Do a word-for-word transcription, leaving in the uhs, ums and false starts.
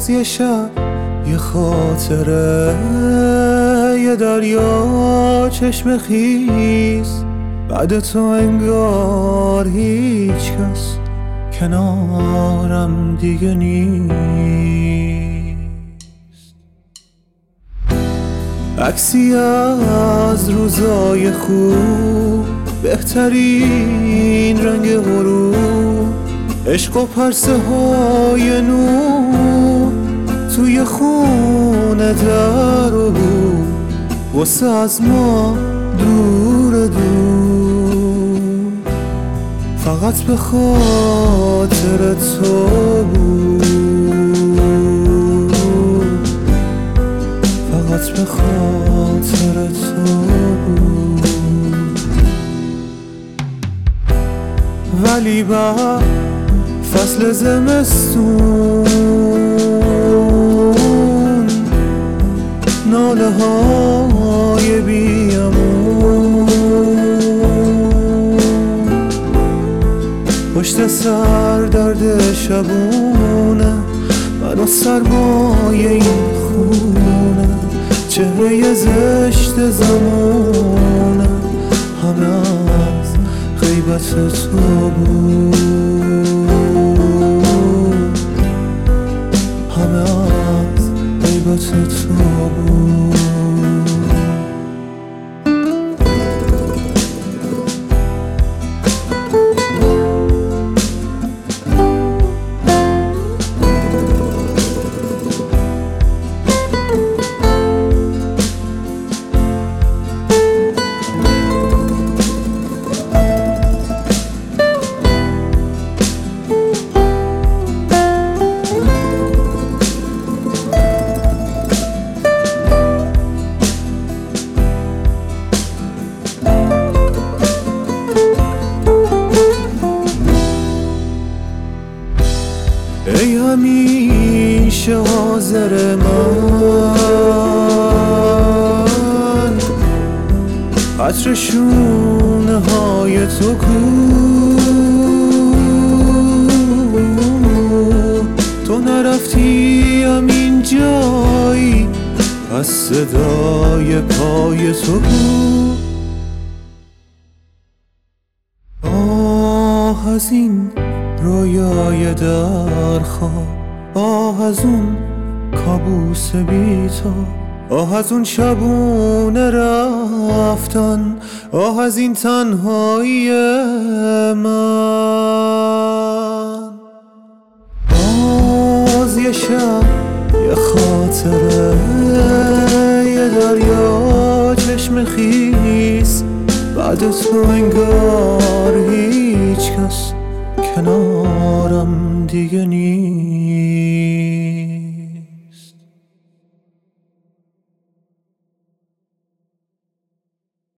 باز یه شب یه خاطره، یه دریا چشم خیز، بعد تو انگار هیچ کس کنارم دیگه نیست. عکسی از روزای خوب، بهترین رنگ غروب، عشق و پرسه های نور توی خونه در و بود، واسه از ما دور دور، فقط به خاطر تو بود، فقط به خاطر تو بود. ولی بعد فصل زمستون، ناله های بیامون، پشت سر درد شبونه، منو سرمایه این خونه، چهره زشت زمونه، همه از غیبت تو بود، همه از غیبت تو بود. ای همیشه حاضر من، عطر شونه های تو کو، تو نرفتی همین جایی، پس صدای پای تو کو. آه از این رویای در خواب، آه از اون کابوس بی تو، آه از اون شبونه رفتن، آه از این تنهایی من. باز یه شب یه خاطره، یه دریا چشم خیس، بعد تو انگار